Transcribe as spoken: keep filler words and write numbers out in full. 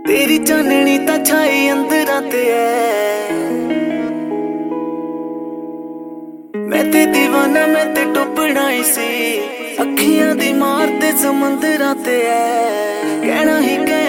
तेरी चाननी तां छाई अंदरां ते है। मैं ते दीवाना मैं ते डुबना ही सी, अखियां दी मार ते समंदरां ते है। कहना ही कह